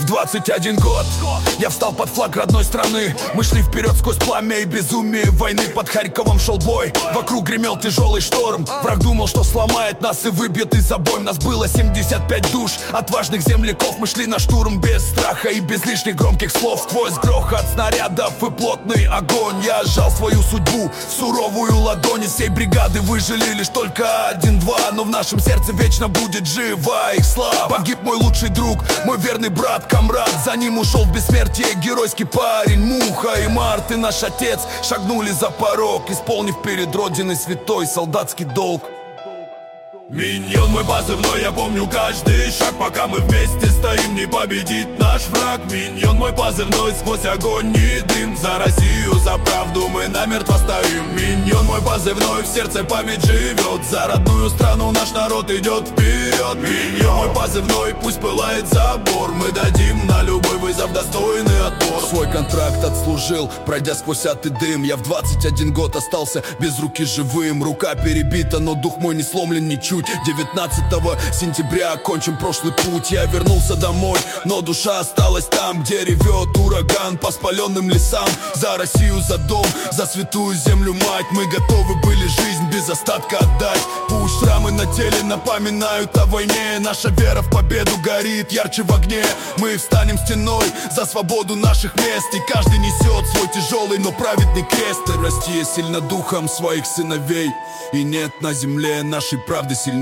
В 21 год я встал под флаг родной страны. Мы шли вперед сквозь пламя и безумие войны. Под Харьковом шел бой, вокруг гремел тяжелый шторм. Враг думал, что сломает нас и выбьет из обоим. Нас было 75 душ, отважных земляков. Мы шли на штурм без страха и без лишних громких слов. Сквозь грохот снарядов и плотный огонь я сжал свою судьбу в суровую ладонь. Из всей бригады выжили лишь только один-два, но в нашем сердце вечно будет жива их слава. Погиб мой лучший друг, мой верный брат, комрад. За ним ушел в бессмертие геройский парень. Муха и Март и наш отец шагнули за порог, исполнив перед родиной святой солдатский долг. Миньон мой позывной, я помню каждый шаг. Пока мы вместе стоим, не победит наш враг. Миньон мой позывной, сквозь огонь и дым. За Россию, за правду мы намертво стоим. Миньон мой позывной, в сердце память живет. За родную страну наш народ идет вперед. Миньон мой позывной, пусть пылает забор. Мы дадим на любой вызов достойный отпор. Свой контракт отслужил, пройдя сквозь ад и дым. Я в 21 год остался без руки живым. Рука перебита, но дух мой не сломлен ничуть. 19 сентября окончен прошлый путь. Я вернулся домой, но душа осталась там, где ревет ураган по спаленным лесам. За Россию, за дом, за святую землю мать. Мы готовы были жизнь без остатка отдать. Пусть шрамы на теле напоминают о войне. Наша вера в победу горит ярче в огне. Мы встанем стеной за свободу наших мест. И каждый несет свой тяжелый, но праведный крест. И Россия сильна духом своих сыновей, и нет на земле нашей правды сильней.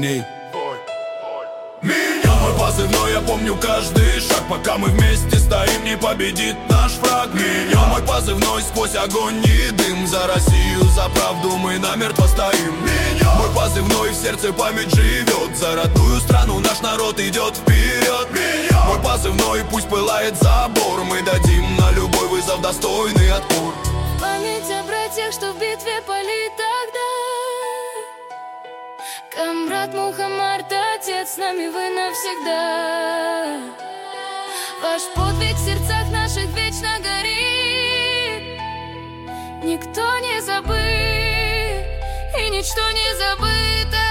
Миньон мой позывной, я помню каждый шаг. Пока мы вместе стоим, не победит наш враг. Миньон мой позывной, сквозь огонь и дым. За Россию, за правду мы намертво стоим. Миньон мой позывной, в сердце память живет. За родную страну наш народ идет вперед. Миньон мой позывной, пусть пылает забор. Мы дадим на любой вызов достойный отпор. Память о братьях, что в битве пали тогда. Камрад, Муха, Март, отец, с нами вы навсегда. Ваш подвиг в сердцах наших вечно горит. Никто не забыт, и ничто не забыто.